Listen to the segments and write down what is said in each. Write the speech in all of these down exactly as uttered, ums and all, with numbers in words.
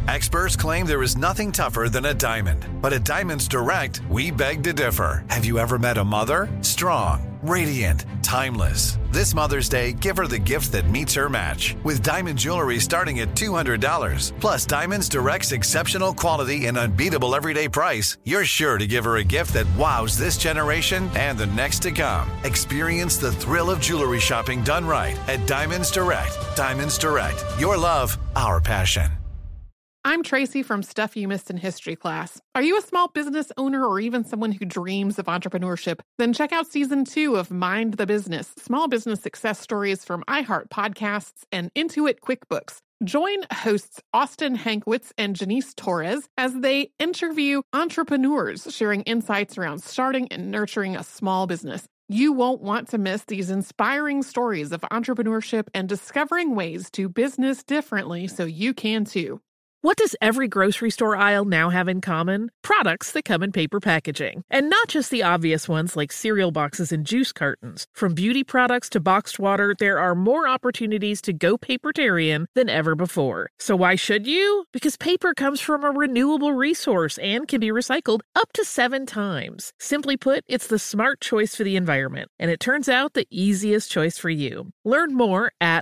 Experts claim there is nothing tougher than a diamond. But at Diamonds Direct, we beg to differ. Have you ever met a mother? Strong, radiant, timeless. This Mother's Day, give her the gift that meets her match. With diamond jewelry starting at two hundred dollars. Plus Diamonds Direct's exceptional quality and unbeatable everyday price, you're sure to give her a gift that wows this generation and the next to come. Experience the thrill of jewelry shopping done right at Diamonds Direct. Diamonds Direct. Your love, our passion. I'm Tracy from Stuff You Missed in History class. Are you a small business owner or even someone who dreams of entrepreneurship? Then check out season two of Mind the Business, small business success stories from iHeart Podcasts and Intuit QuickBooks. Join hosts Austin Hankwitz and Janice Torres as they interview entrepreneurs sharing insights around starting and nurturing a small business. You won't want to miss these inspiring stories of entrepreneurship and discovering ways to business differently so you can too. What does every grocery store aisle now have in common? Products that come in paper packaging. And not just the obvious ones like cereal boxes and juice cartons. From beauty products to boxed water, there are more opportunities to go papertarian than ever before. So why should you? Because paper comes from a renewable resource and can be recycled up to seven times. Simply put, it's the smart choice for the environment. And it turns out the easiest choice for you. Learn more at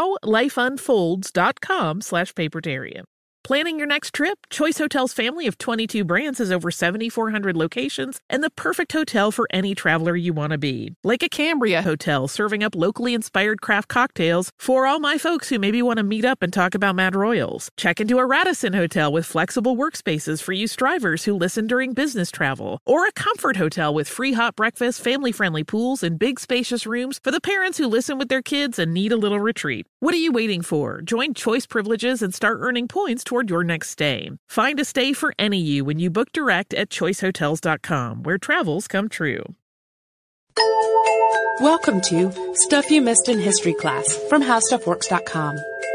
howlifeunfolds.com slash papertarian. Planning your next trip? Choice Hotels' family of twenty-two brands has over seventy-four hundred locations and the perfect hotel for any traveler you want to be. Like a Cambria Hotel, serving up locally inspired craft cocktails for all my folks who maybe want to meet up and talk about Mad Royals. Check into a Radisson Hotel with flexible workspaces for you strivers who listen during business travel. Or a Comfort Hotel with free hot breakfast, family-friendly pools, and big spacious rooms for the parents who listen with their kids and need a little retreat. What are you waiting for? Join Choice Privileges and start earning points toward your next stay. Find a stay for any you when you book direct at choice hotels dot com, where travels come true. Welcome to Stuff You Missed in History class from how stuff works dot com.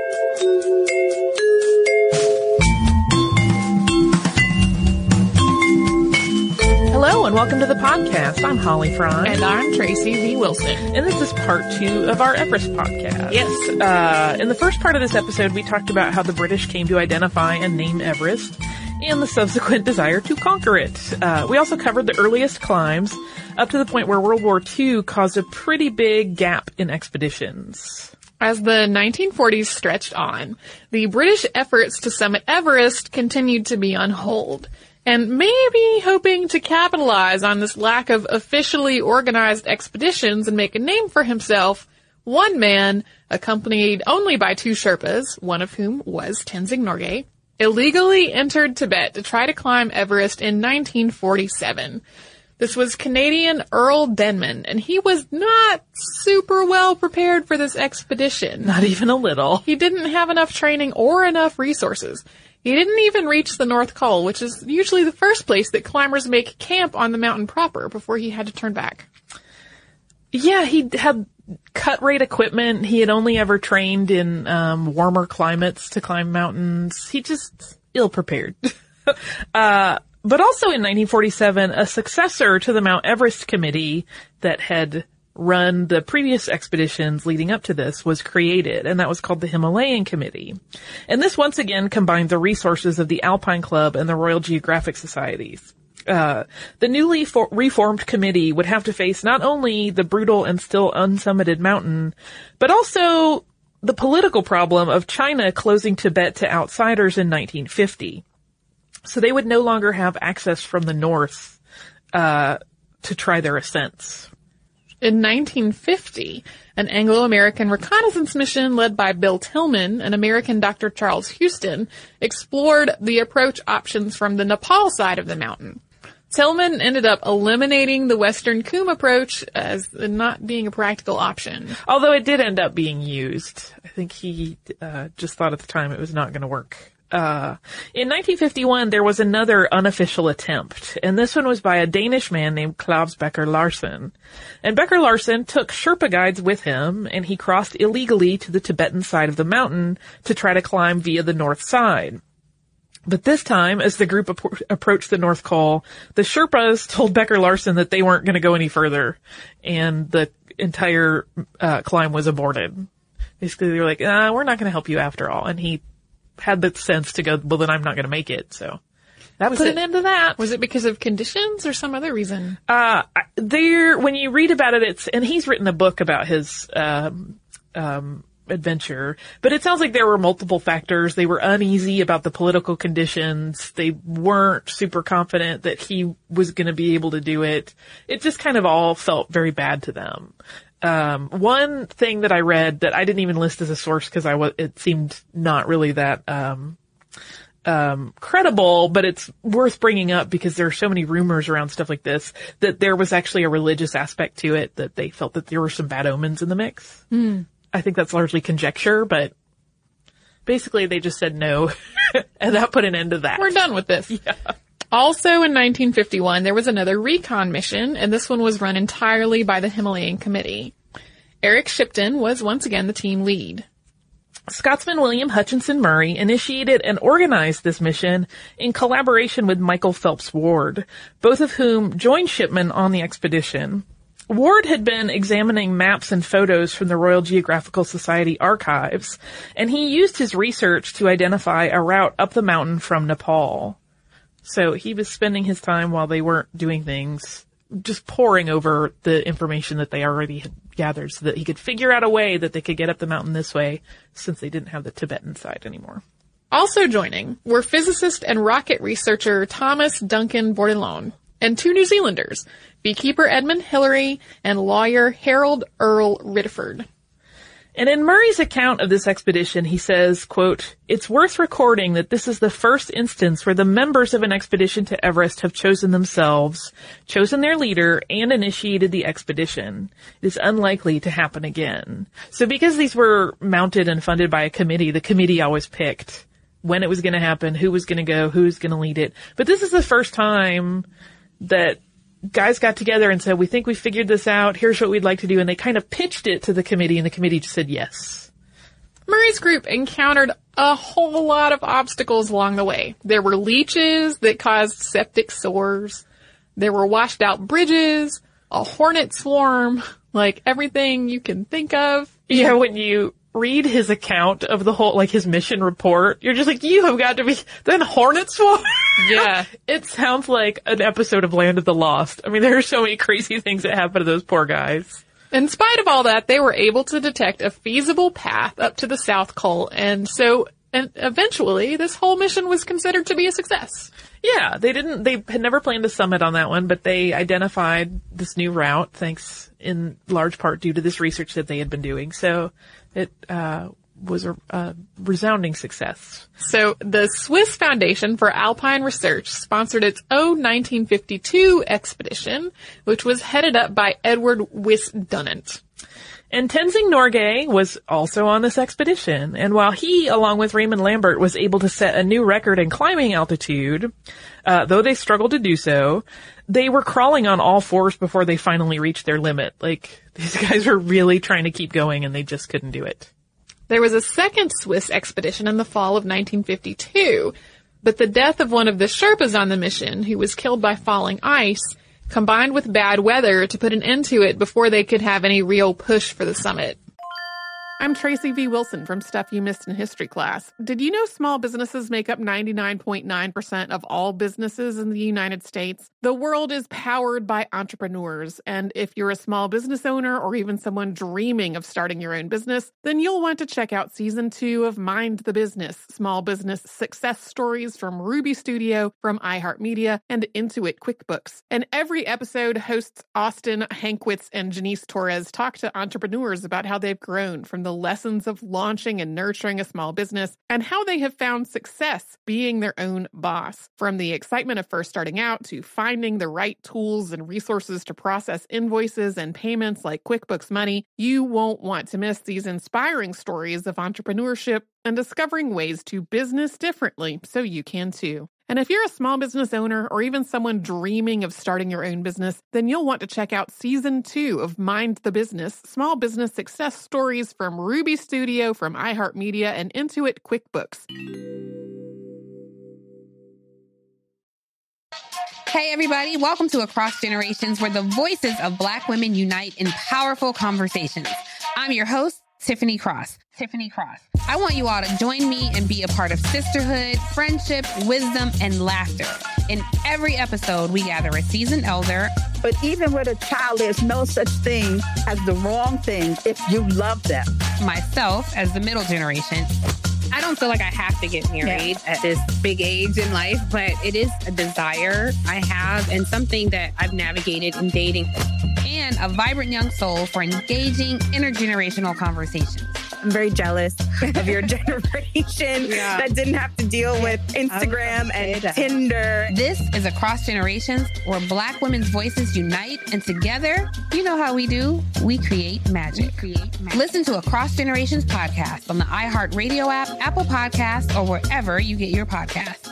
Hello and welcome to the podcast. I'm Holly Fry. And I'm Tracy V. Wilson. And this is part two of our Everest podcast. Yes. Uh, in the first part of this episode, we talked about how the British came to identify and name Everest and the subsequent desire to conquer it. Uh, we also covered the earliest climbs up to the point where World War Two caused a pretty big gap in expeditions. As the nineteen forties stretched on, the British efforts to summit Everest continued to be on hold. And maybe hoping to capitalize on this lack of officially organized expeditions and make a name for himself, one man, accompanied only by two Sherpas, one of whom was Tenzing Norgay, illegally entered Tibet to try to climb Everest in nineteen forty-seven. This was Canadian Earl Denman, and he was not super well prepared for this expedition. Not even a little. He didn't have enough training or enough resources. He didn't even reach the North Col, which is usually the first place that climbers make camp on the mountain proper before he had to turn back. Yeah, he had cut-rate equipment. He had only ever trained in um, warmer climates to climb mountains. He just ill-prepared. uh, but also in nineteen forty-seven, a successor to the Mount Everest Committee that had run the previous expeditions leading up to this was created, and that was called the Himalayan Committee. And this once again combined the resources of the Alpine Club and the Royal Geographic Societies. Uh, the newly for- reformed committee would have to face not only the brutal and still unsummited mountain, but also the political problem of China closing Tibet to outsiders in nineteen fifty. So they would no longer have access from the north uh, to try their ascents. In nineteen fifty, an Anglo-American reconnaissance mission led by Bill Tillman and American Doctor Charles Houston explored the approach options from the Nepal side of the mountain. Tillman ended up eliminating the Western Coombe approach as not being a practical option. Although it did end up being used. I think he uh, just thought at the time it was not going to work. Uh, in nineteen fifty-one, there was another unofficial attempt, and this one was by a Danish man named Claus Becker Larsen. And Becker Larsen took Sherpa guides with him, and he crossed illegally to the Tibetan side of the mountain to try to climb via the north side. But this time, as the group ap- approached the North Col, the Sherpas told Becker Larsen that they weren't going to go any further, and the entire uh, climb was aborted. Basically, they were like, uh, we're not going to help you after all, and he had the sense to go, well, then I'm not going to make it. So that Was put it- an end to that. Was it because of conditions or some other reason? Uh, I- there, when you read about it, it's, and he's written a book about his, um, um, adventure, but it sounds like there were multiple factors. They were uneasy about the political conditions. They weren't super confident that he was going to be able to do it. It just kind of all felt very bad to them. Um, one thing that I read that I didn't even list as a source because I was, it seemed not really that, um, um, credible, but it's worth bringing up because there are so many rumors around stuff like this, that there was actually a religious aspect to it, that they felt that there were some bad omens in the mix. Mm. I think that's largely conjecture, but basically they just said no, and that put an end to that. We're done with this. Yeah. Also in nineteen fifty-one, there was another recon mission, and this one was run entirely by the Himalayan Committee. Eric Shipton was once again the team lead. Scotsman William Hutchinson Murray initiated and organized this mission in collaboration with Michael Phelps Ward, both of whom joined Shipman on the expedition. Ward had been examining maps and photos from the Royal Geographical Society archives, and he used his research to identify a route up the mountain from Nepal. So he was spending his time while they weren't doing things, just poring over the information that they already had gathered so that he could figure out a way that they could get up the mountain this way, since they didn't have the Tibetan side anymore. Also joining were physicist and rocket researcher Thomas Duncan Bourdillon, and two New Zealanders, beekeeper Edmund Hillary and lawyer Harold Earl Ridford. And in Murray's account of this expedition, he says, quote, "It's worth recording that this is the first instance where the members of an expedition to Everest have chosen themselves, chosen their leader, and initiated the expedition. It is unlikely to happen again." So because these were mounted and funded by a committee, the committee always picked when it was going to happen, who was going to go, who was going to lead it. But this is the first time that guys got together and said, we think we figured this out. Here's what we'd like to do. And they kind of pitched it to the committee, and the committee just said yes. Murray's group encountered a whole lot of obstacles along the way. There were leeches that caused septic sores. There were washed out bridges, a hornet swarm, like everything you can think of. Yeah, when you read his account of the whole, like his mission report, you're just like, you have got to be, then hornet swarm? Yeah. It sounds like an episode of Land of the Lost. I mean, there are so many crazy things that happen to those poor guys. In spite of all that, they were able to detect a feasible path up to the South Pole, and so and eventually this whole mission was considered to be a success. Yeah, they didn't, they had never planned a summit on that one, but they identified this new route, thanks in large part due to this research that they had been doing. So it, uh, was a, a resounding success. So the Swiss Foundation for Alpine Research sponsored its own nineteen fifty-two expedition, which was headed up by Edward Wyss Dunnant. And Tenzing Norgay was also on this expedition, and while he, along with Raymond Lambert, was able to set a new record in climbing altitude, uh, though they struggled to do so, they were crawling on all fours before they finally reached their limit. Like, these guys were really trying to keep going, and they just couldn't do it. There was a second Swiss expedition in the fall of nineteen fifty-two, but the death of one of the Sherpas on the mission, who was killed by falling ice, combined with bad weather to put an end to it before they could have any real push for the summit. I'm Tracy V. Wilson from Stuff You Missed in History Class. Did you know small businesses make up ninety-nine point nine percent of all businesses in the United States? The world is powered by entrepreneurs, and if you're a small business owner or even someone dreaming of starting your own business, then you'll want to check out Season two of Mind the Business, Small Business Success Stories from Ruby Studio, from iHeartMedia, and Intuit QuickBooks. And every episode, hosts Austin Hankwitz and Janice Torres talk to entrepreneurs about how they've grown from the lessons of launching and nurturing a small business and how they have found success being their own boss. From the excitement of first starting out to finding the right tools and resources to process invoices and payments like QuickBooks Money, you won't want to miss these inspiring stories of entrepreneurship and discovering ways to business differently so you can too. And if you're a small business owner or even someone dreaming of starting your own business, then you'll want to check out Season two of Mind the Business, Small Business Success Stories from Ruby Studio, from iHeartMedia, and Intuit QuickBooks. Hey everybody, welcome to Across Generations, where the voices of Black women unite in powerful conversations. I'm your host, Tiffany Cross. Tiffany Cross. I want you all to join me and be a part of sisterhood, friendship, wisdom, and laughter. In every episode, we gather a seasoned elder. But even with a child, there's no such thing as the wrong thing if you love them. Myself as the middle generation. I don't feel like I have to get married Yeah. at this big age in life, but it is a desire I have and something that I've navigated in dating. And a vibrant young soul for engaging intergenerational conversations. I'm very jealous of your generation Yeah. that didn't have to deal with Instagram and Tinder. This is Across Generations, where Black women's voices unite, and together, you know how we do, we create magic. We create magic. Listen to Across Generations podcast on the iHeartRadio app, Apple Podcasts, or wherever you get your podcasts.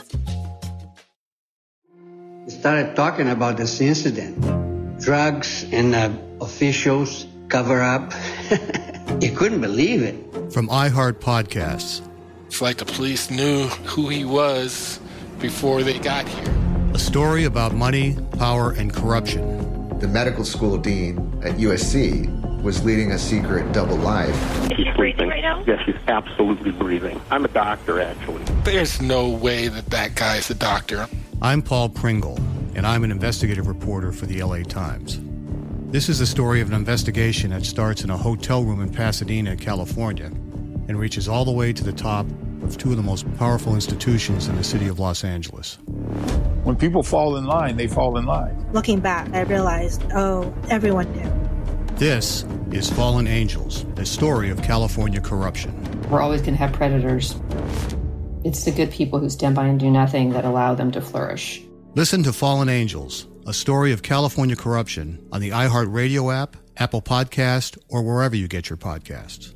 We started talking about this incident. Drugs and uh, officials cover up. You couldn't believe it. From iHeart Podcasts. It's like the police knew who he was before they got here. A story about money, power, and corruption. The medical school dean at U S C was leading a secret double life. She's breathing right now? Yes, she's absolutely breathing. I'm a doctor, actually. There's no way that that guy's a doctor. I'm Paul Pringle, and I'm an investigative reporter for the L A Times. This is the story of an investigation that starts in a hotel room in Pasadena, California, and reaches all the way to the top of two of the most powerful institutions in the city of Los Angeles. When people fall in line, they fall in line. Looking back, I realized, oh, everyone knew. This is Fallen Angels, the story of California corruption. We're always going to have predators. It's the good people who stand by and do nothing that allow them to flourish. Listen to Fallen Angels, a story of California corruption on the iHeartRadio app, Apple Podcast, or wherever you get your podcasts.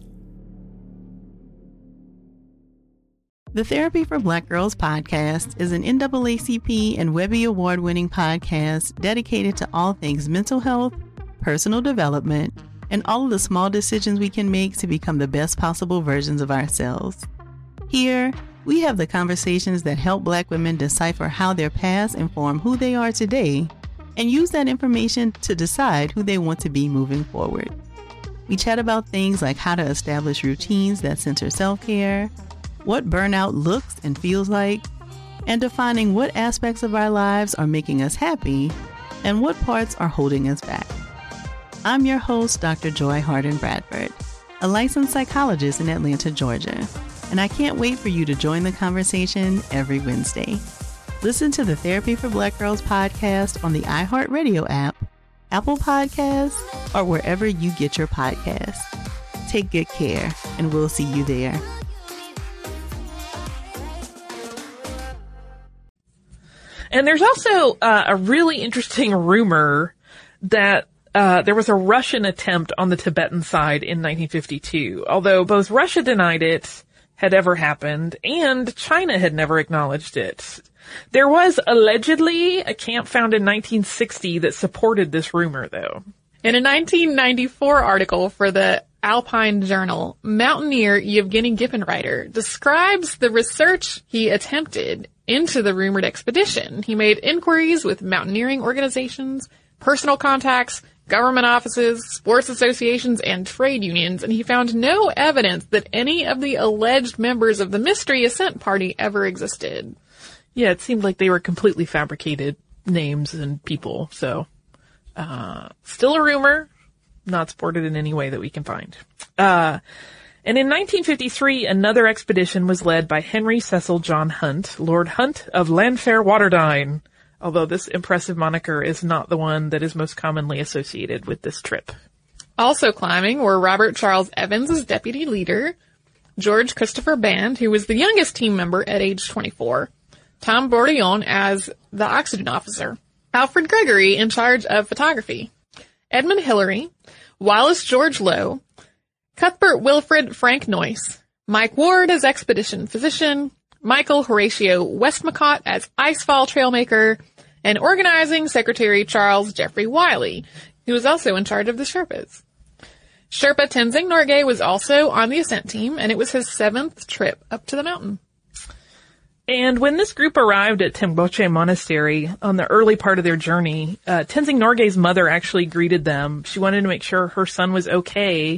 The Therapy for Black Girls podcast is an N double A C P and Webby Award-winning podcast dedicated to all things mental health, personal development, and all of the small decisions we can make to become the best possible versions of ourselves. Here, we have the conversations that help Black women decipher how their past inform who they are today and use that information to decide who they want to be moving forward. We chat about things like how to establish routines that center self-care, what burnout looks and feels like, and defining what aspects of our lives are making us happy and what parts are holding us back. I'm your host, Doctor Joy Harden Bradford, a licensed psychologist in Atlanta, Georgia, and I can't wait for you to join the conversation every Wednesday. Listen to the Therapy for Black Girls podcast on the iHeartRadio app, Apple Podcasts, or wherever you get your podcasts. Take good care, and we'll see you there. And there's also uh, a really interesting rumor that uh, there was a Russian attempt on the Tibetan side in nineteen fifty-two, although both Russia denied it had ever happened and China had never acknowledged it. There was allegedly a camp found in nineteen sixty that supported this rumor, though. In a nineteen ninety-four article for the Alpine Journal, mountaineer Yevgeny Gippenreiter describes the research he attempted into the rumored expedition. He made inquiries with mountaineering organizations, personal contacts, government offices, sports associations, and trade unions, and he found no evidence that any of the alleged members of the Mystery Ascent Party ever existed. Yeah, it seemed like they were completely fabricated names and people, so uh still a rumor, not supported in any way that we can find. Uh And in nineteen fifty-three, another expedition was led by Henry Cecil John Hunt, Lord Hunt of Landfair Waterdine, although this impressive moniker is not the one that is most commonly associated with this trip. Also climbing were Robert Charles Evans as deputy leader, George Christopher Band, who was the youngest team member at age twenty-four, Tom Bourdillon as the oxygen officer, Alfred Gregory in charge of photography, Edmund Hillary, Wallace George Lowe, Cuthbert Wilfred Frank Noyce, Mike Ward as expedition physician, Michael Horatio Westmacott as icefall trailmaker, and organizing secretary Charles Jeffrey Wiley, who was also in charge of the Sherpas. Sherpa Tenzing Norgay was also on the ascent team, and it was his seventh trip up to the mountain. And when this group arrived at Temgboche Monastery on the early part of their journey, uh, Tenzing Norgay's mother actually greeted them. She wanted to make sure her son was okay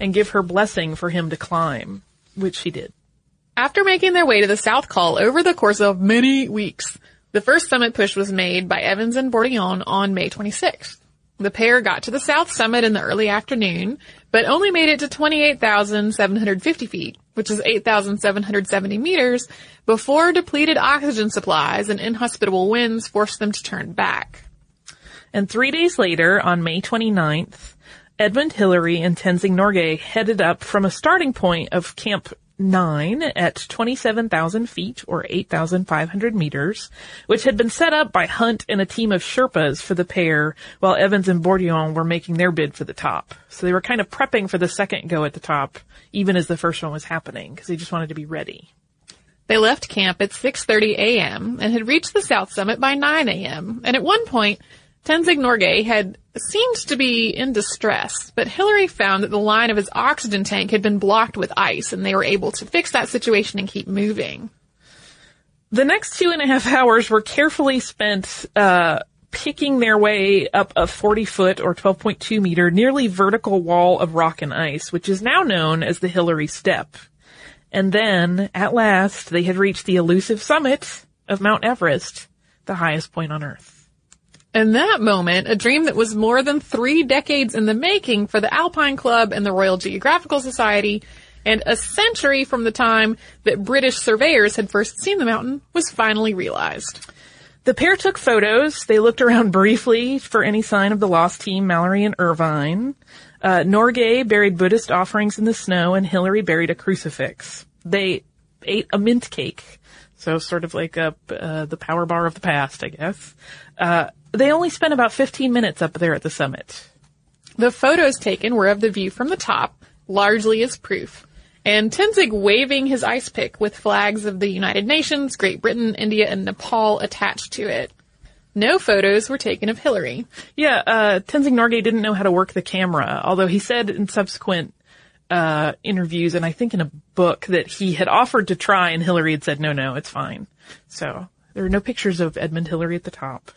and give her blessing for him to climb, which she did. After making their way to the South Col over the course of many weeks, the first summit push was made by Evans and Bourdillon on May twenty-sixth. The pair got to the South Summit in the early afternoon, but only made it to twenty-eight thousand seven hundred fifty feet, which is eight thousand seven hundred seventy meters, before depleted oxygen supplies and inhospitable winds forced them to turn back. And three days later, on May twenty-ninth, Edmund Hillary and Tenzing Norgay headed up from a starting point of Camp nine at twenty-seven thousand feet, or eight thousand five hundred meters, which had been set up by Hunt and a team of Sherpas for the pair, while Evans and Bourdillon were making their bid for the top. So they were kind of prepping for the second go at the top, even as the first one was happening, because they just wanted to be ready. They left camp at six thirty a.m. and had reached the South Summit by nine a.m. And at one point, Tenzing Norgay had seemed to be in distress, but Hillary found that the line of his oxygen tank had been blocked with ice, and they were able to fix that situation and keep moving. The next two and a half hours were carefully spent uh picking their way up a forty-foot or twelve point two meter nearly vertical wall of rock and ice, which is now known as the Hillary Step. And then, at last, they had reached the elusive summit of Mount Everest, the highest point on Earth. In that moment, a dream that was more than three decades in the making for the Alpine Club and the Royal Geographical Society, and a century from the time that British surveyors had first seen the mountain, was finally realized. The pair took photos. They looked around briefly for any sign of the lost team, Mallory and Irvine. Uh, Norgay buried Buddhist offerings in the snow, and Hillary buried a crucifix. They ate a mint cake, so sort of like a, uh, the power bar of the past, I guess. Uh, They only spent about fifteen minutes up there at the summit. The photos taken were of the view from the top, largely as proof, and Tenzing waving his ice pick with flags of the United Nations, Great Britain, India, and Nepal attached to it. No photos were taken of Hillary. Yeah, uh, Tenzing Norgay didn't know how to work the camera, although he said in subsequent uh interviews, and I think in a book, that he had offered to try, and Hillary had said, no, no, it's fine. So there are no pictures of Edmund Hillary at the top.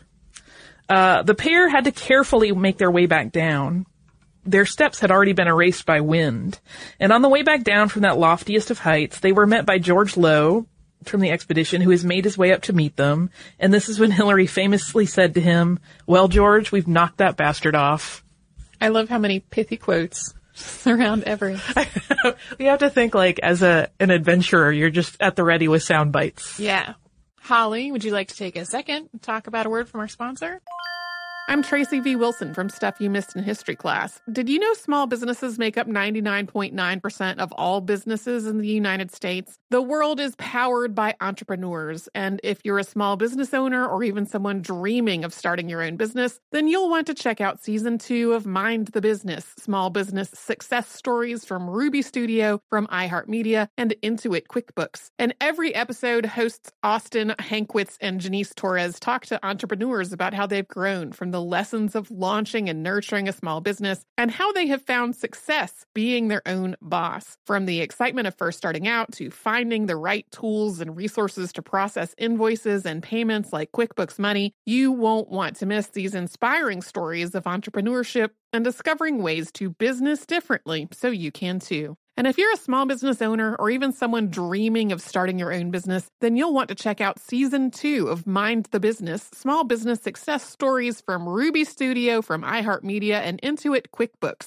Uh, the pair had to carefully make their way back down. Their steps had already been erased by wind. And on the way back down from that loftiest of heights, they were met by George Low from the expedition, who has made his way up to meet them. And this is when Hillary famously said to him, well, George, we've knocked that bastard off. I love how many pithy quotes surround Everest. You have to think, like, as a an adventurer, you're just at the ready with sound bites. Yeah. Holly, would you like to take a second and talk about a word from our sponsor? I'm Tracy V. Wilson from Stuff You Missed in History Class. Did you know small businesses make up ninety-nine point nine percent of all businesses in the United States? The world is powered by entrepreneurs, and if you're a small business owner or even someone dreaming of starting your own business, then you'll want to check out Season two of Mind the Business, Small Business Success Stories from Ruby Studio, from iHeartMedia, and Intuit QuickBooks. And every episode, hosts Austin Hankwitz and Janice Torres talk to entrepreneurs about how they've grown from the lessons of launching and nurturing a small business, and how they have found success being their own boss. From the excitement of first starting out to finding the right tools and resources to process invoices and payments like QuickBooks Money, you won't want to miss these inspiring stories of entrepreneurship and discovering ways to business differently so you can too. And if you're a small business owner or even someone dreaming of starting your own business, then you'll want to check out Season two of Mind the Business, Small Business Success Stories from Ruby Studio, from iHeartMedia, and Intuit QuickBooks.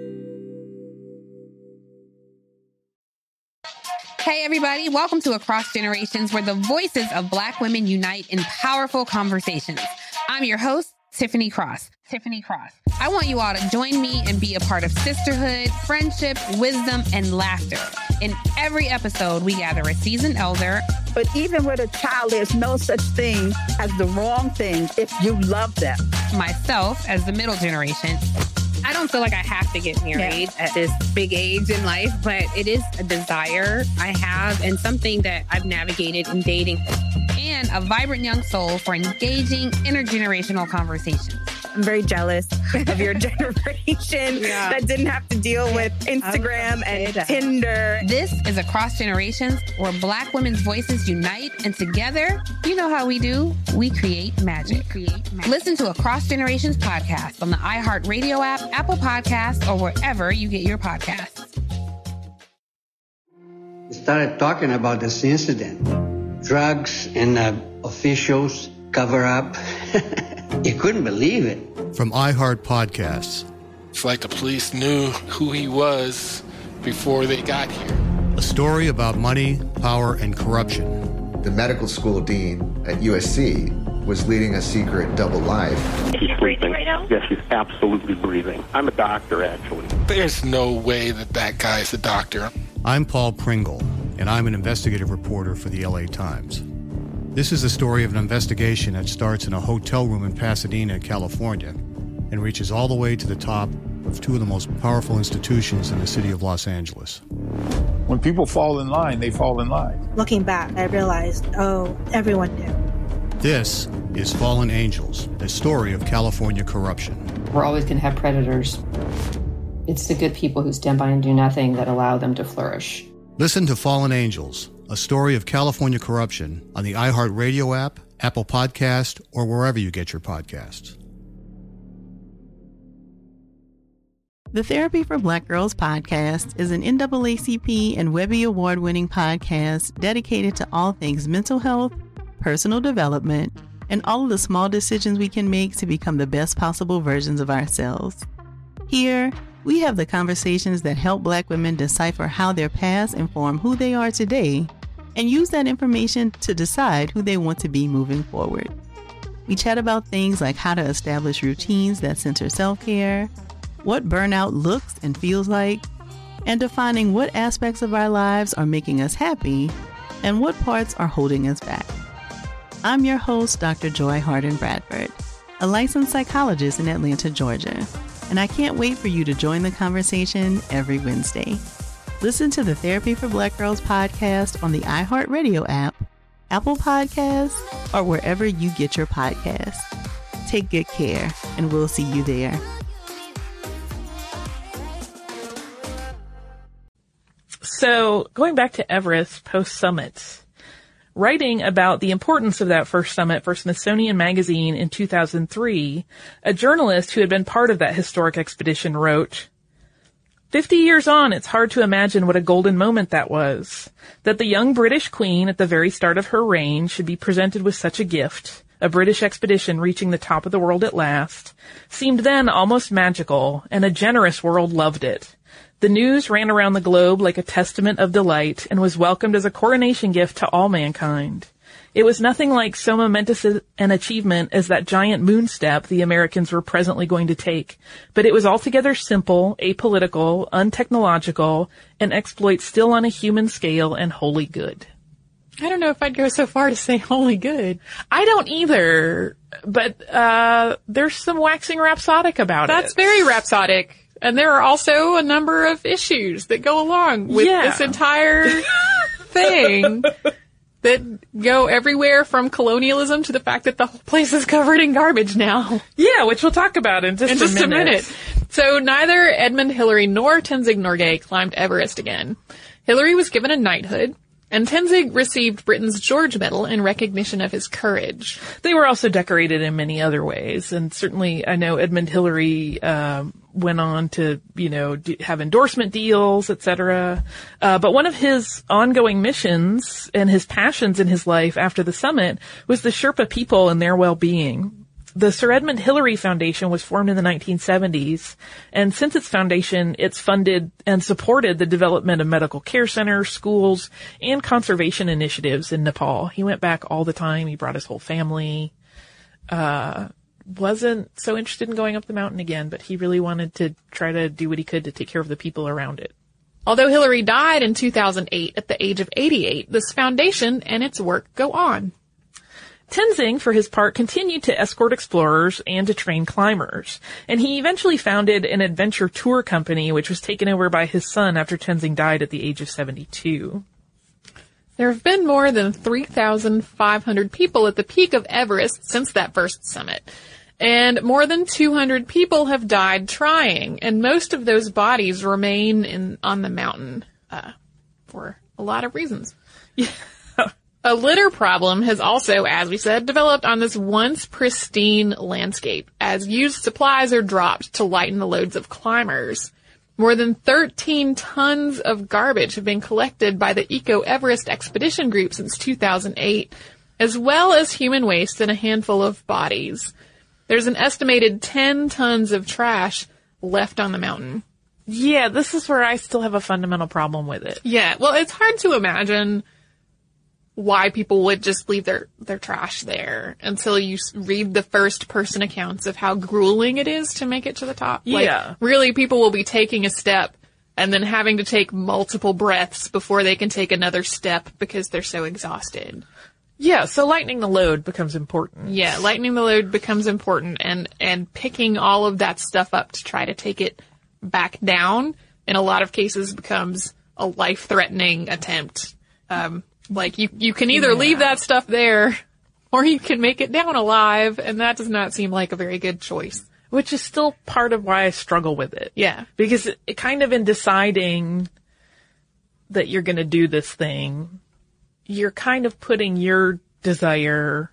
Hey everybody, welcome to Across Generations, where the voices of Black women unite in powerful conversations. I'm your host, Tiffany Cross. Tiffany Cross. I want you all to join me and be a part of sisterhood, friendship, wisdom, and laughter. In every episode, we gather a seasoned elder. But even with a child, there's no such thing as the wrong thing if you love them. Myself, as the middle generation. I don't feel like I have to get married yeah. at this big age in life, but it is a desire I have and something that I've navigated in dating. And a vibrant young soul for engaging intergenerational conversations. I'm very jealous of your generation yeah. that didn't have to deal with Instagram and Tinder. This is Across Generations, where Black women's voices unite, and together, you know how we do, we create magic. We create magic. Listen to Across Generations podcast on the iHeartRadio app, Apple Podcasts, or wherever you get your podcasts. started talking about this incident. Drugs and uh, officials cover up. You couldn't believe it. From iHeart Podcasts. It's like the police knew who he was before they got here. A story about money, power, and corruption. The medical school dean at U S C was leading a secret double life. She's sleeping right now? Yes, she's absolutely breathing. I'm a doctor, actually. There's no way that that guy's a doctor. I'm Paul Pringle, and I'm an investigative reporter for the L A Times. This is the story of an investigation that starts in a hotel room in Pasadena, California, and reaches all the way to the top of two of the most powerful institutions in the city of Los Angeles. When people fall in line, they fall in line. Looking back, I realized, oh, everyone knew. This is Fallen Angels, a story of California corruption. We're always going to have predators. It's the good people who stand by and do nothing that allow them to flourish. Listen to Fallen Angels, a story of California corruption on the iHeart Radio app, Apple Podcast, or wherever you get your podcasts. The Therapy for Black Girls podcast is an N double A C P and Webby Award-winning podcast dedicated to all things mental health, personal development, and all of the small decisions we can make to become the best possible versions of ourselves. Here, we have the conversations that help Black women decipher how their past inform who they are today and use that information to decide who they want to be moving forward. We chat about things like how to establish routines that center self-care, what burnout looks and feels like, and defining what aspects of our lives are making us happy and what parts are holding us back. I'm your host, Doctor Joy Harden Bradford, a licensed psychologist in Atlanta, Georgia, and I can't wait for you to join the conversation every Wednesday. Listen to the Therapy for Black Girls podcast on the iHeart Radio app, Apple Podcasts, or wherever you get your podcasts. Take good care, and we'll see you there. So, going back to Everest post-summit, writing about the importance of that first summit for Smithsonian Magazine in two thousand three, a journalist who had been part of that historic expedition wrote, Fifty years on, it's hard to imagine what a golden moment that was. That the young British queen at the very start of her reign should be presented with such a gift, a British expedition reaching the top of the world at last, seemed then almost magical, and a generous world loved it. The news ran around the globe like a testament of delight and was welcomed as a coronation gift to all mankind. It was nothing like so momentous an achievement as that giant moon step the Americans were presently going to take, but it was altogether simple, apolitical, untechnological, an exploit still on a human scale and wholly good. I don't know if I'd go so far to say wholly good. I don't either, but uh there's some waxing rhapsodic about That's it. That's very rhapsodic. And there are also a number of issues that go along with yeah. this entire thing that go everywhere from colonialism to the fact that the whole place is covered in garbage now. Yeah, which we'll talk about in just, in a, just minute. a minute. So neither Edmund Hillary nor Tenzing Norgay climbed Everest again. Hillary was given a knighthood, and Tenzing received Britain's George Medal in recognition of his courage. They were also decorated in many other ways, and certainly I know Edmund Hillary um, went on to, you know, do, have endorsement deals, et cetera. Uh, but one of his ongoing missions and his passions in his life after the summit was the Sherpa people and their well-being. The Sir Edmund Hillary Foundation was formed in the nineteen seventies, and since its foundation, it's funded and supported the development of medical care centers, schools, and conservation initiatives in Nepal. He went back all the time. He brought his whole family. Uh, wasn't so interested in going up the mountain again, but he really wanted to try to do what he could to take care of the people around it. Although Hillary died in two thousand eight at the age of eighty-eight, this foundation and its work go on. Tenzing, for his part, continued to escort explorers and to train climbers, and he eventually founded an adventure tour company which was taken over by his son after Tenzing died at the age of seventy-two. There have been more than three thousand five hundred people at the peak of Everest since that first summit, and more than two hundred people have died trying, and most of those bodies remain in on the mountain uh, for a lot of reasons. Yeah. A litter problem has also, as we said, developed on this once pristine landscape as used supplies are dropped to lighten the loads of climbers. More than thirteen tons of garbage have been collected by the Eco Everest expedition group since two thousand eight, as well as human waste and a handful of bodies. There's an estimated ten tons of trash left on the mountain. Yeah, this is where I still have a fundamental problem with it. Yeah, well, it's hard to imagine why people would just leave their, their trash there until you read the first person accounts of how grueling it is to make it to the top. Yeah. Like, really, people will be taking a step and then having to take multiple breaths before they can take another step because they're so exhausted. Yeah, so lightening the load becomes important. Yeah, lightening the load becomes important, and, and picking all of that stuff up to try to take it back down, in a lot of cases, becomes a life-threatening attempt. Um, like, you, you can either yeah. leave that stuff there, or you can make it down alive, and that does not seem like a very good choice. Which is still part of why I struggle with it. Yeah. Because it, it kind of in deciding that you're gonna do this thing, you're kind of putting your desire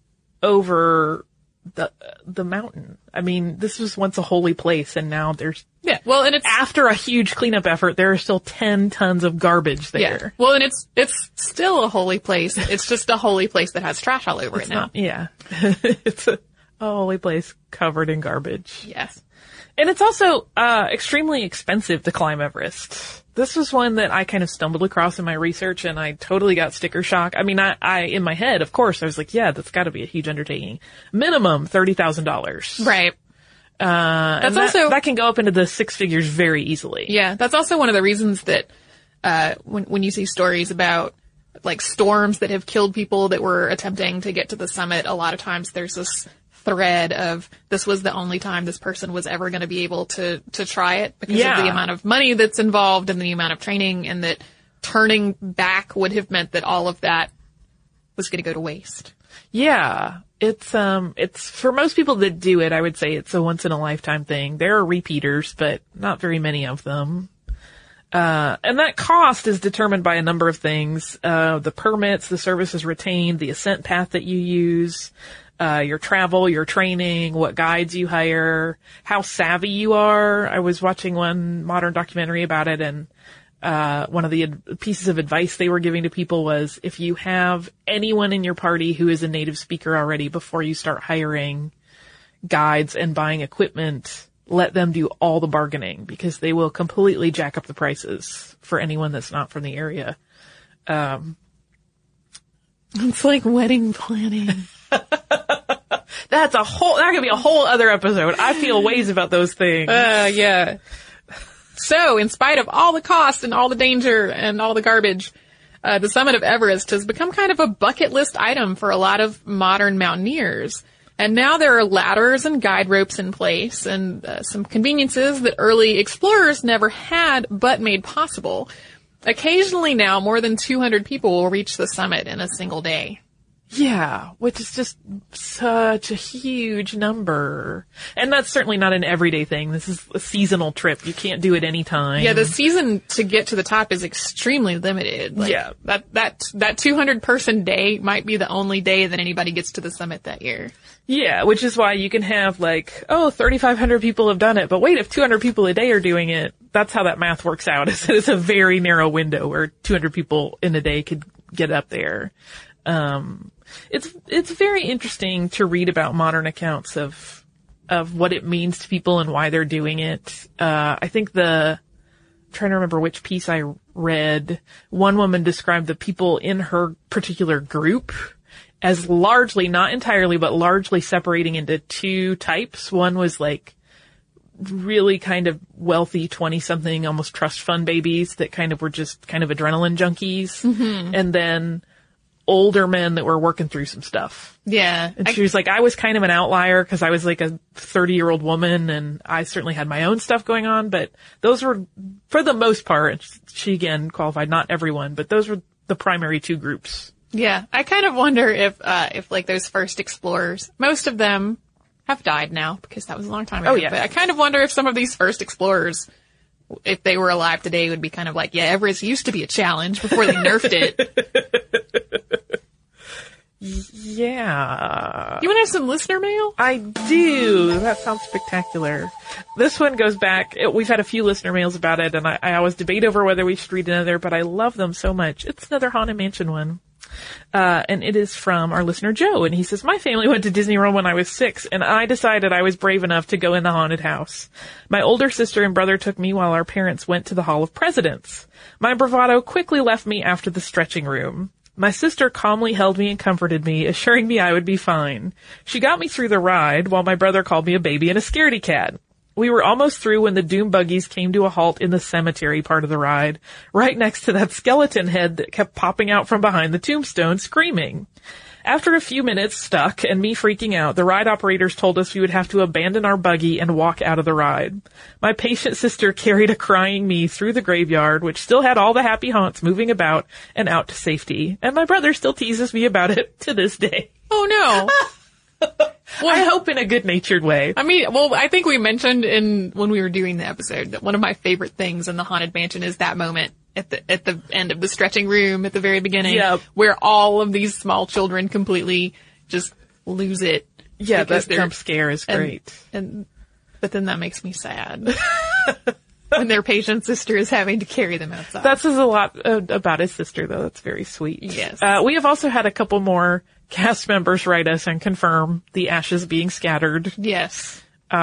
over the the mountain. I mean, this was once a holy place, and now there's yeah. Well, and it's after a huge cleanup effort, there are still ten tons of garbage there. Yeah. Well, and it's it's still a holy place. It's just a holy place that has trash all over it's it now. Not, yeah, it's a, a holy place covered in garbage. Yes, and it's also uh extremely expensive to climb Everest. This was one that I kind of stumbled across in my research, and I totally got sticker shock. I mean, I, I in my head, of course, I was like, yeah, that's got to be a huge undertaking. Minimum thirty thousand dollars. Right. Uh, that's and that, also that can go up into the six figures very easily. Yeah, that's also one of the reasons that uh, when when you see stories about like storms that have killed people that were attempting to get to the summit, a lot of times there's this thread of this was the only time this person was ever going to be able to to try it because yeah. of the amount of money that's involved and the amount of training, and that turning back would have meant that all of that was going to go to waste. Yeah, it's um it's for most people that do it, I would say it's a once in a lifetime thing. There are repeaters, but not very many of them. Uh, and that cost is determined by a number of things. Uh, the permits, the services retained, the ascent path that you use, uh, your travel, your training, what guides you hire, how savvy you are. I was watching one modern documentary about it, and uh, one of the ad- pieces of advice they were giving to people was if you have anyone in your party who is a native speaker already, before you start hiring guides and buying equipment, let them do all the bargaining, because they will completely jack up the prices for anyone that's not from the area. Um, it's like wedding planning. That's a whole, that could be a whole other episode. I feel ways about those things. Uh, yeah. So, in spite of all the cost and all the danger and all the garbage, uh, the summit of Everest has become kind of a bucket list item for a lot of modern mountaineers. And now there are ladders and guide ropes in place, and uh, some conveniences that early explorers never had but made possible. Occasionally now, more than two hundred people will reach the summit in a single day. Yeah, which is just such a huge number. And that's certainly not an everyday thing. This is a seasonal trip. You can't do it anytime. Yeah, the season to get to the top is extremely limited. Like, yeah. That, that, that two hundred person day might be the only day that anybody gets to the summit that year. Yeah, which is why you can have like, oh, thirty-five hundred people have done it. But wait, if two hundred people a day are doing it, that's how that math works out. It's a very narrow window where two hundred people in a day could get up there. Um, it's, it's very interesting to read about modern accounts of, of what it means to people and why they're doing it. Uh, I think the, I'm trying to remember which piece I read. One woman described the people in her particular group as largely, not entirely, but largely separating into two types. One was like really kind of wealthy twenty something, almost trust fund babies that kind of were just kind of adrenaline junkies. Mm-hmm. And then older men that were working through some stuff. Yeah. And she was like, I was kind of an outlier because I was like a thirty year old woman, and I certainly had my own stuff going on, but those were, for the most part, she again qualified, not everyone, but those were the primary two groups. Yeah. I kind of wonder if, uh, if like those first explorers, most of them have died now because that was a long time ago. Oh, yeah. But I kind of wonder if some of these first explorers, if they were alive today, would be kind of like, yeah, Everest used to be a challenge before they nerfed it. Yeah. You want to have some listener mail? I do. That sounds spectacular. This one goes back. We've had a few listener mails about it, and I, I always debate over whether we should read another, but I love them so much. It's another Haunted Mansion one. Uh, and it is from our listener Joe, and he says, my family went to Disney World when I was six, and I decided I was brave enough to go in the haunted house. My older sister and brother took me while our parents went to the Hall of Presidents. My bravado quickly left me after the stretching room. My sister calmly held me and comforted me, assuring me I would be fine. She got me through the ride, while my brother called me a baby and a scaredy cat. We were almost through when the doom buggies came to a halt in the cemetery part of the ride, right next to that skeleton head that kept popping out from behind the tombstone, screaming. After a few minutes stuck and me freaking out, the ride operators told us we would have to abandon our buggy and walk out of the ride. My patient sister carried a crying me through the graveyard, which still had all the happy haunts moving about, and out to safety. And my brother still teases me about it to this day. Oh no. Well, I hope in a good-natured way. I mean, well, I think we mentioned in when we were doing the episode that one of my favorite things in the Haunted Mansion is that moment at the at the end of the stretching room at the very beginning, yep. where all of these small children completely just lose it. Yeah, that jump scare is great. And, and but then that makes me sad when their patient sister is having to carry them outside. That says a lot uh, about his sister, though. That's very sweet. Yes. Uh, we have also had a couple more cast members write us and confirm the ashes being scattered. Yes.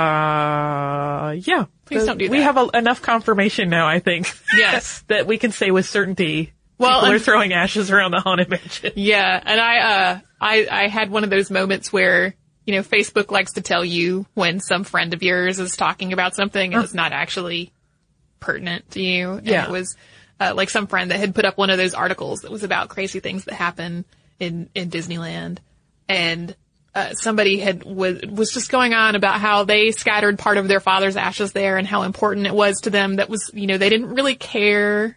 Uh, yeah. Please don't do that. We have a, enough confirmation now, I think. Yes. that we can say with certainty well, people um, are throwing ashes around the Haunted Mansion. Yeah. And I, uh, I, I had one of those moments where, you know, Facebook likes to tell you when some friend of yours is talking about something and uh. it's not actually pertinent to you. And yeah. it was, uh, like some friend that had put up one of those articles that was about crazy things that happen in, in Disneyland. And, uh, somebody had, was, was just going on about how they scattered part of their father's ashes there and how important it was to them. That was, you know, they didn't really care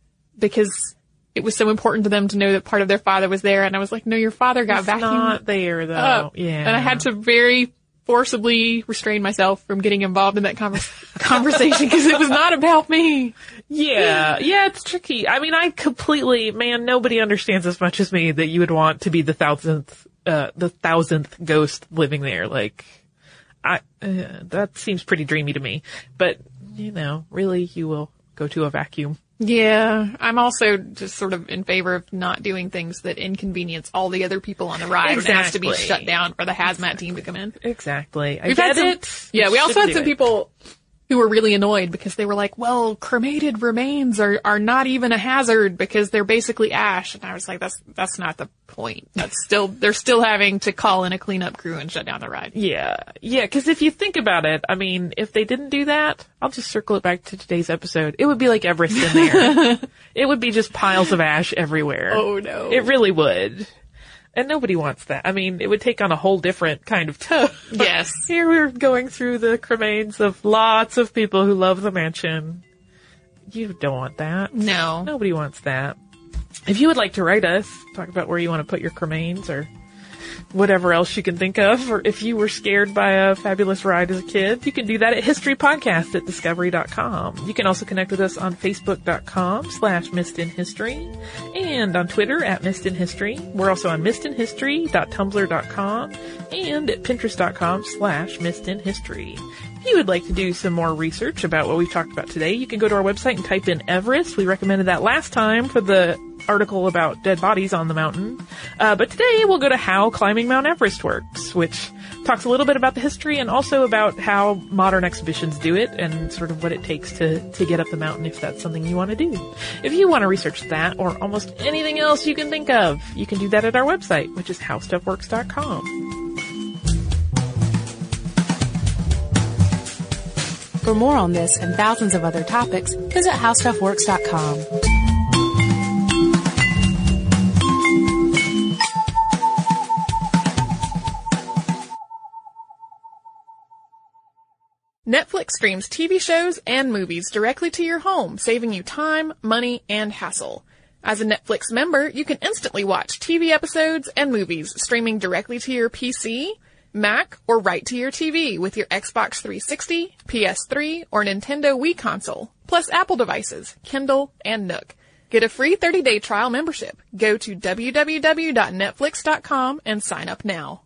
because it was so important to them to know that part of their father was there. And I was like, no, your father got it's vacuumed not there though. up. Yeah. And I had to very forcibly restrain myself from getting involved in that conver- conversation because it was not about me. Yeah. Yeah, it's tricky. I mean, I completely, man, nobody understands as much as me that you would want to be the thousandth, uh, the thousandth ghost living there. Like, I, uh, that seems pretty dreamy to me. But, you know, really, you will go to a vacuum. Yeah, I'm also just sort of in favor of not doing things that inconvenience all the other people on the ride. Exactly. It has to be shut down for the hazmat team to come in. Exactly. I We've get had some, it. Yeah, we also had some it. people who were really annoyed because they were like, well, cremated remains are, are not even a hazard because they're basically ash. And I was like, that's, that's not the point. That's still, they're still having to call in a cleanup crew and shut down the ride. Yeah. Yeah. Cause if you think about it, I mean, if they didn't do that, I'll just circle it back to today's episode. It would be like Everest in there. It would be just piles of ash everywhere. Oh no. It really would. And nobody wants that. I mean, it would take on a whole different kind of tone. Yes. Here we're going through the cremains of lots of people who love the mansion. You don't want that. No. Nobody wants that. If you would like to write us, talk about where you want to put your cremains or whatever else you can think of, or if you were scared by a fabulous ride as a kid, you can do that at history podcast at discovery dot com. You can also connect with us on facebook dot com slash missed in history and on Twitter at missed in history. We're also on missed in history dot tumblr dot com and at pinterest dot com slash missed in history. If you would like to do some more research about what we've talked about today, you can go to our website and type in Everest. We recommended that last time for the article about dead bodies on the mountain. Uh, but today we'll go to how climbing Mount Everest works, which talks a little bit about the history and also about how modern exhibitions do it and sort of what it takes to, to get up the mountain if that's something you want to do. If you want to research that or almost anything else you can think of, you can do that at our website, which is how stuff works dot com. For more on this and thousands of other topics, visit how stuff works dot com. Netflix streams T V shows and movies directly to your home, saving you time, money, and hassle. As a Netflix member, you can instantly watch T V episodes and movies streaming directly to your P C, Mac, or right to your T V with your Xbox three sixty, P S three, or Nintendo Wii console, plus Apple devices, Kindle, and Nook. Get a free thirty-day trial membership. Go to w w w dot netflix dot com and sign up now.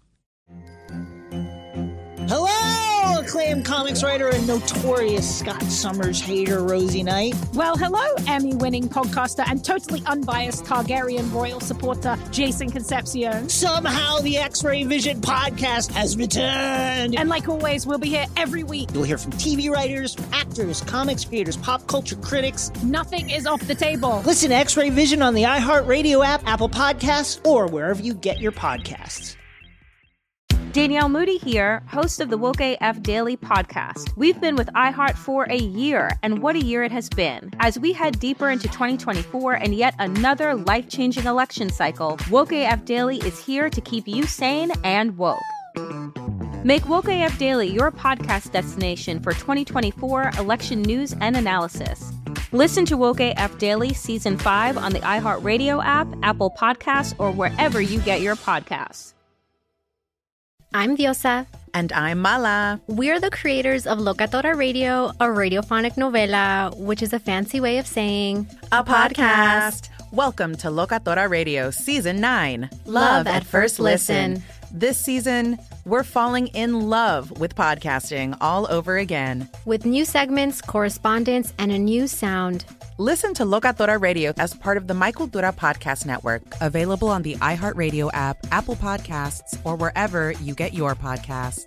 Hello, acclaimed comics writer and notorious Scott Summers hater, Rosie Knight. Well, hello, Emmy-winning podcaster and totally unbiased Targaryen royal supporter, Jason Concepcion. Somehow the X-Ray Vision podcast has returned. And like always, we'll be here every week. You'll hear from T V writers, actors, comics creators, pop culture critics. Nothing is off the table. Listen to X-Ray Vision on the iHeartRadio app, Apple Podcasts, or wherever you get your podcasts. Danielle Moody here, host of the Woke A F Daily podcast. We've been with iHeart for a year, and what a year it has been. As we head deeper into twenty twenty-four and yet another life-changing election cycle, Woke A F Daily is here to keep you sane and woke. Make Woke A F Daily your podcast destination for twenty twenty-four election news and analysis. Listen to Woke A F Daily Season five on the iHeartRadio app, Apple Podcasts, or wherever you get your podcasts. I'm Diosa. And I'm Mala. We're the creators of Locatora Radio, a radiophonic novela, which is a fancy way of saying a podcast. Welcome to Locatora Radio Season nine. Love, love at first listen. listen. This season, we're falling in love with podcasting all over again. With new segments, correspondence, and a new sound. Listen to Locatora Radio as part of the My Cultura Podcast Network. Available on the iHeartRadio app, Apple Podcasts, or wherever you get your podcasts.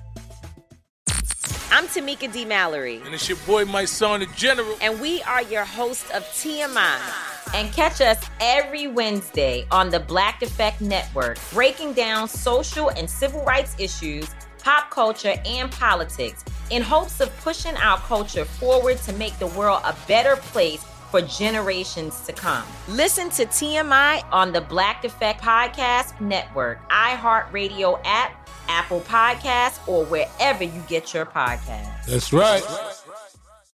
I'm Tamika D. Mallory. And it's your boy, my son, the General. And we are your hosts of T M I. And catch us every Wednesday on the Black Effect Network, breaking down social and civil rights issues, pop culture, and politics, in hopes of pushing our culture forward to make the world a better place for generations to come. Listen to T M I on the Black Effect Podcast Network, iHeartRadio app, Apple Podcasts, or wherever you get your podcasts. That's right.